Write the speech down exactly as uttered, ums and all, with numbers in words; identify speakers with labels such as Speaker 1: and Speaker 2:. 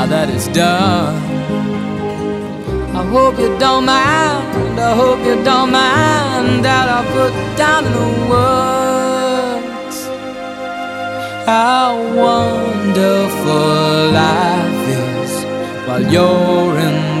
Speaker 1: that it's done. I hope you don't mind, I hope you don't mind that I put down in the words how wonderful life is while you're in